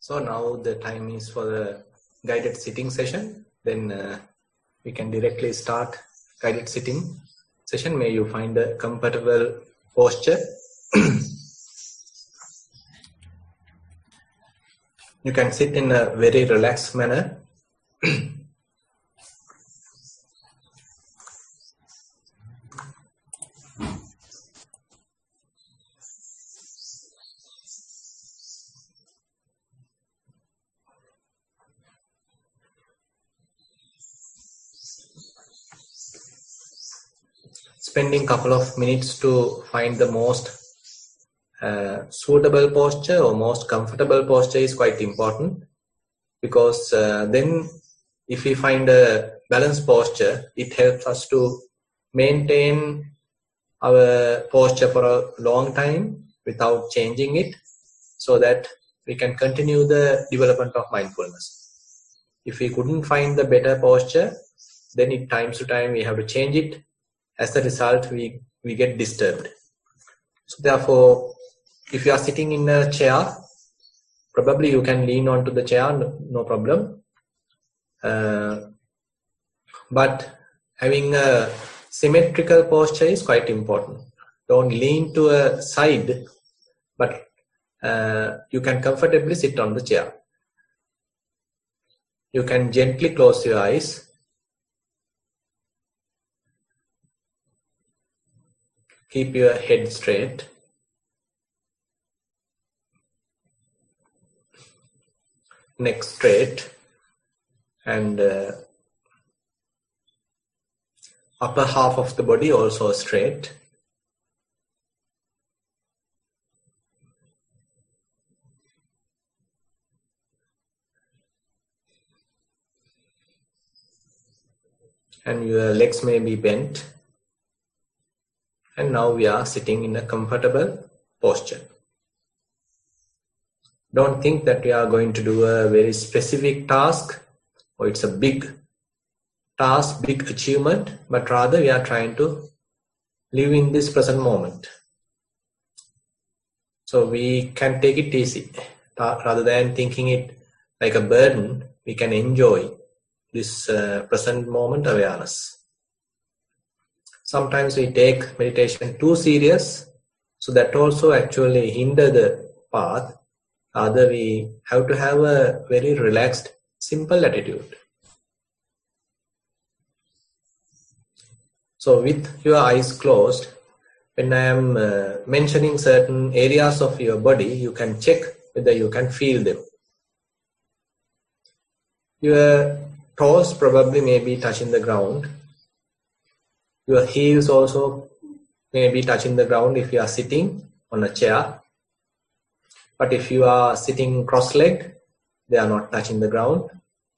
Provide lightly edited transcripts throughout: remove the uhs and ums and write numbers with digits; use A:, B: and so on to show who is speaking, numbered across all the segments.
A: So now the time is for the guided sitting session. Then we can directly start guided sitting session. May you find a comfortable posture. You can sit in a very relaxed manner. Spending a couple of minutes to find the most suitable posture or most comfortable posture is quite important, because then if we find a balanced posture, it helps us to maintain our posture for a long time without changing it, so that we can continue the development of mindfulness. If we couldn't find the better posture, then it times to time we have to change it. As a result, we get disturbed. So therefore, if you are sitting in a chair, probably you can lean onto the chair, no problem. But having a symmetrical posture is quite important. Don't lean to a side, but you can comfortably sit on the chair. You can gently close your eyes. Keep your head straight. Neck straight. And upper half of the body also straight. And your legs may be bent. And now we are sitting in a comfortable posture. Don't think that we are going to do a very specific task, or it's a big task, big achievement, but rather we are trying to live in this present moment. So we can take it easy. Rather than thinking it like a burden, we can enjoy this present moment awareness. Sometimes we take meditation too serious, so that also actually hinder the path. Rather, we have to have a very relaxed, simple attitude. So with your eyes closed, when I am mentioning certain areas of your body, you can check whether you can feel them. Your toes probably may be touching the ground. Your heels also may be touching the ground if you are sitting on a chair. But if you are sitting cross-legged, they are not touching the ground.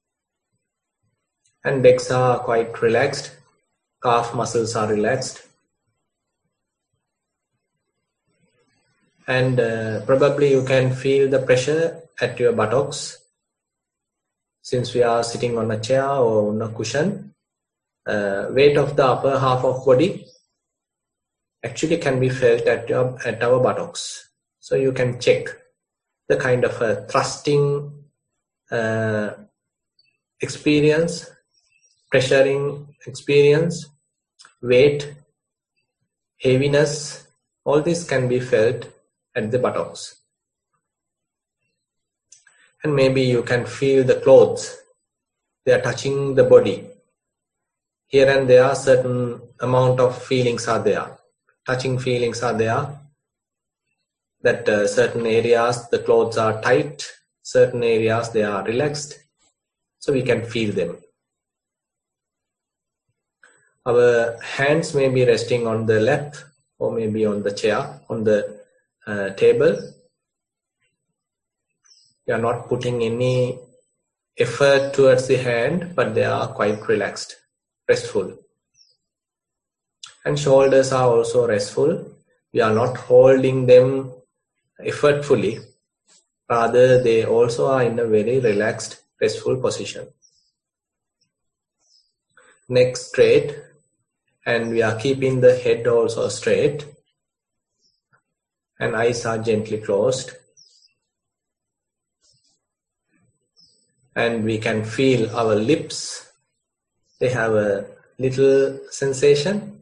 A: And legs are quite relaxed. Calf muscles are relaxed. And probably you can feel the pressure at your buttocks. Since we are sitting on a chair or on a cushion, weight of the upper half of body actually can be felt at our buttocks. So you can check the kind of a thrusting experience, pressuring experience, weight, heaviness, all this can be felt at the buttocks. And maybe you can feel the clothes, they are touching the body. Here and there, certain amount of feelings are there. Touching feelings are there. That certain areas, the clothes are tight. Certain areas, they are relaxed. So we can feel them. Our hands may be resting on the lap, or maybe on the chair, on the table. We are not putting any effort towards the hand, but they are quite relaxed. Restful. And shoulders are also restful. We are not holding them effortfully. Rather, they also are in a very relaxed, restful position. Neck straight. And we are keeping the head also straight. And eyes are gently closed. and we can feel our lips. They have a little sensation.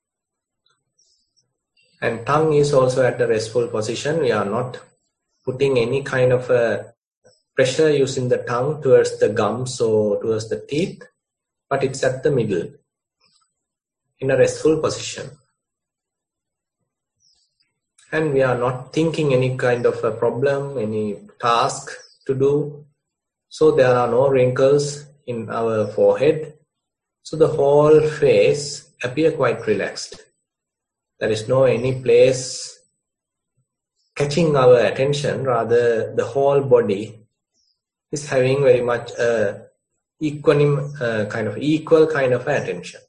A: And tongue is also at a restful position. We are not putting any kind of a pressure using the tongue towards the gums or towards the teeth, but it's at the middle, in a restful position. And we are not thinking any kind of a problem, any task to do. So there are no wrinkles in our forehead. So the whole face appears quite relaxed. There is no any place catching our attention. Rather, the whole body is having very much equal kind of attention.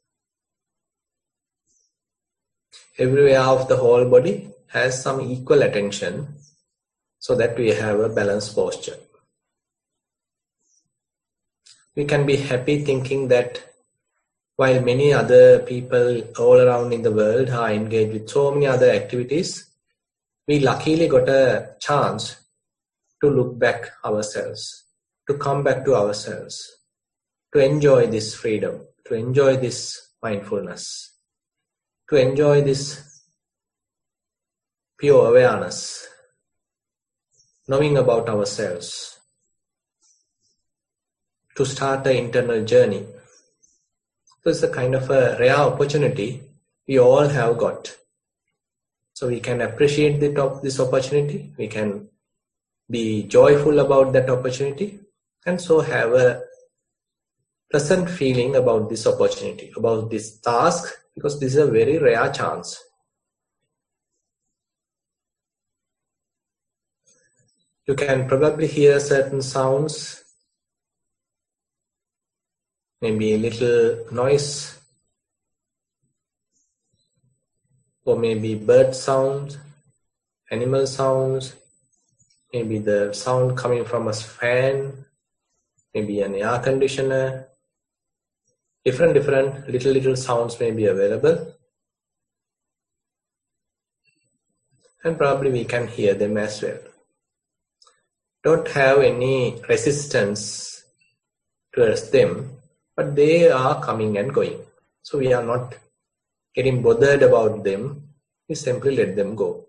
A: Everywhere of the whole body has some equal attention, so that we have a balanced posture. We can be happy thinking that while many other people all around in the world are engaged with so many other activities, we luckily got a chance to look back ourselves, to come back to ourselves, to enjoy this freedom, to enjoy this mindfulness, to enjoy this pure awareness, knowing about ourselves, to start an internal journey. So it's a kind of a rare opportunity we all have got. So we can appreciate this opportunity, we can be joyful about that opportunity, and so have a pleasant feeling about this opportunity, about this task, because this is a very rare chance. You can probably hear certain sounds, maybe a little noise, or maybe bird sounds, animal sounds, maybe the sound coming from a fan, maybe an air conditioner. Different little sounds may be available, and probably we can hear them as well. Don't have any resistance towards them, but they are coming and going. So we are not getting bothered about them. We simply let them go.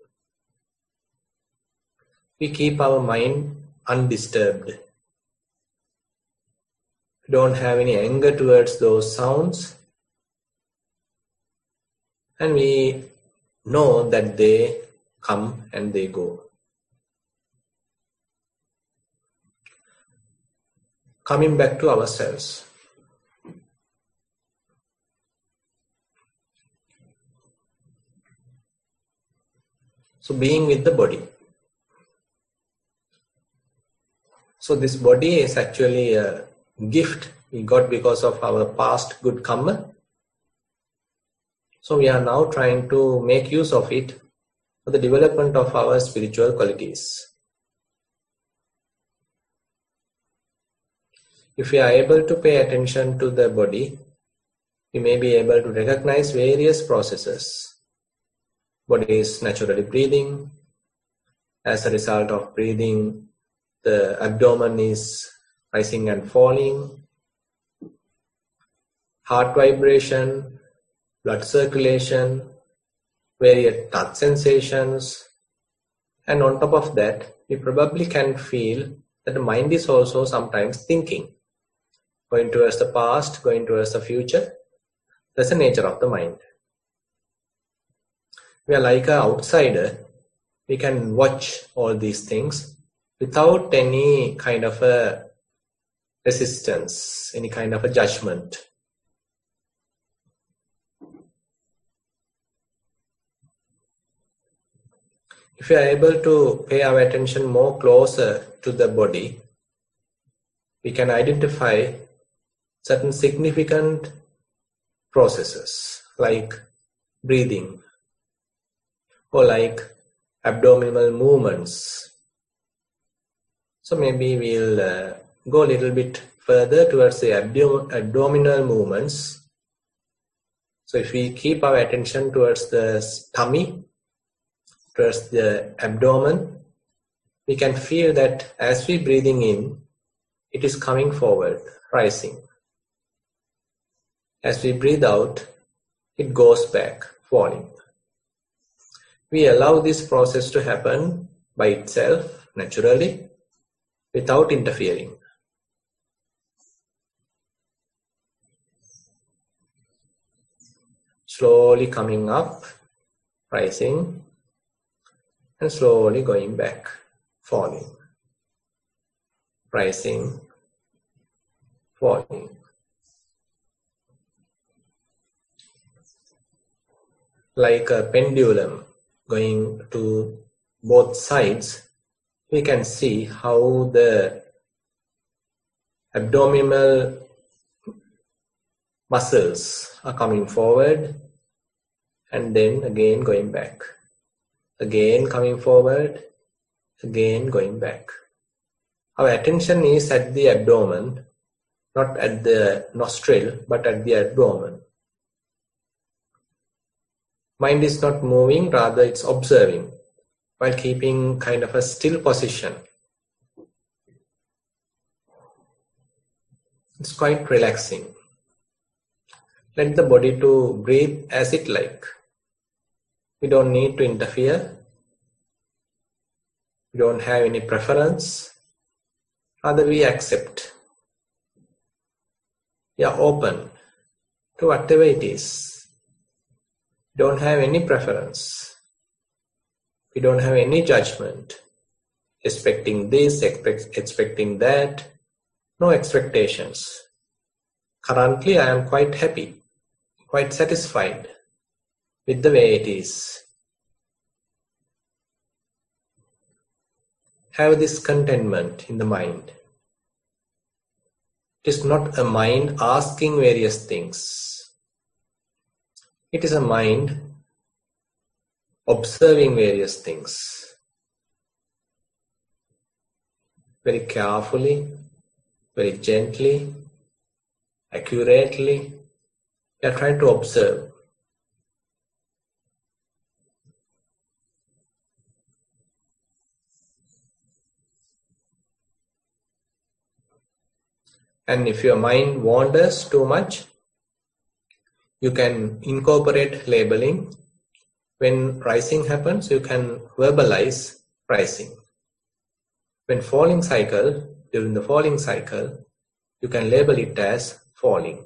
A: We keep our mind undisturbed. We don't have any anger towards those sounds. And we know that they come and they go. Coming back to ourselves. So being with the body. So this body is actually a gift we got because of our past good karma. So we are now trying to make use of it for the development of our spiritual qualities. If we are able to pay attention to the body, we may be able to recognize various processes. Body is naturally breathing. As a result of breathing, the abdomen is rising and falling. Heart vibration, blood circulation, various touch sensations. And on top of that, we probably can feel that the mind is also sometimes thinking. Going towards the past, going towards the future. That's the nature of the mind. We are like an outsider. We can watch all these things without any kind of a resistance, any kind of a judgment. If we are able to pay our attention more closer to the body, we can identify certain significant processes like breathing or like abdominal movements. So maybe we'll go a little bit further towards the abdominal movements. So if we keep our attention towards the tummy, towards the abdomen, we can feel that as we breathing in, it is coming forward, rising. As we breathe out, it goes back, falling. We allow this process to happen by itself, naturally, without interfering. Slowly coming up, rising, and slowly going back, falling. Rising, falling. Like a pendulum going to both sides, we can see how the abdominal muscles are coming forward and then again going back. Again coming forward, again going back. Our attention is at the abdomen, not at the nostril, but at the abdomen. Mind is not moving, rather it's observing, while keeping kind of a still position. It's quite relaxing. Let the body to breathe as it like. We don't need to interfere. We don't have any preference. Rather we accept. We are open to whatever it is. We don't have any preference. We don't have any judgment. Expecting this, expecting that. No expectations. Currently I am quite happy, quite satisfied with the way it is. Have this contentment in the mind. It is not a mind asking various things. It is a mind observing various things. Very carefully, very gently, accurately, we are trying to observe. And if your mind wanders too much, you can incorporate labeling. When rising happens, you can verbalize rising. When falling cycle, during the falling cycle, you can label it as falling.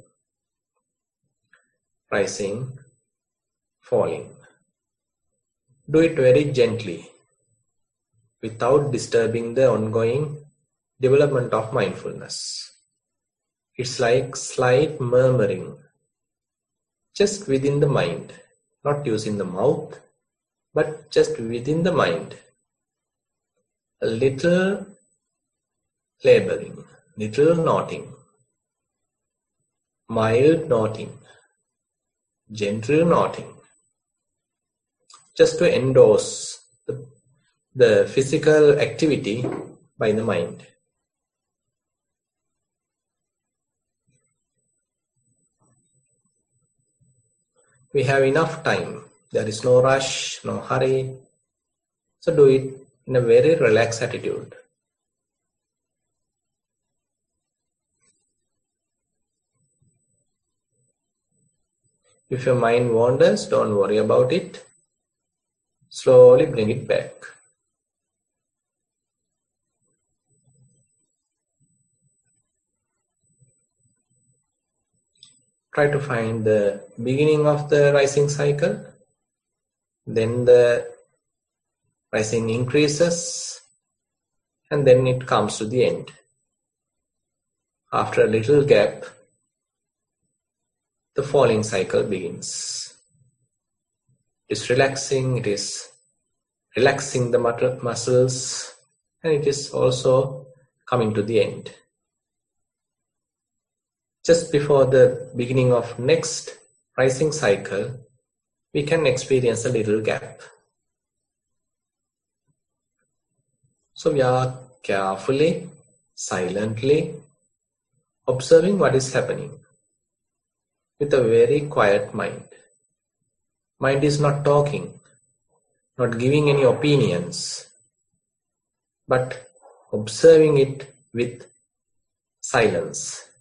A: Rising, falling. Do it very gently, without disturbing the ongoing development of mindfulness. It's like slight murmuring, just within the mind, not using the mouth, but just within the mind. A little labeling, little noting, mild noting, gentle noting, just to endorse the physical activity by the mind. We have enough time. There is no rush, no hurry. So do it in a very relaxed attitude. If your mind wanders, don't worry about it. Slowly bring it back. Try to find the beginning of the rising cycle. Then the rising increases. And then it comes to the end. After a little gap, the falling cycle begins. It is relaxing, it is relaxing the muscles, and it is also coming to the end. Just before the beginning of next rising cycle, we can experience a little gap. So we are carefully, silently observing what is happening with a very quiet mind. Mind is not talking, not giving any opinions, but observing it with silence.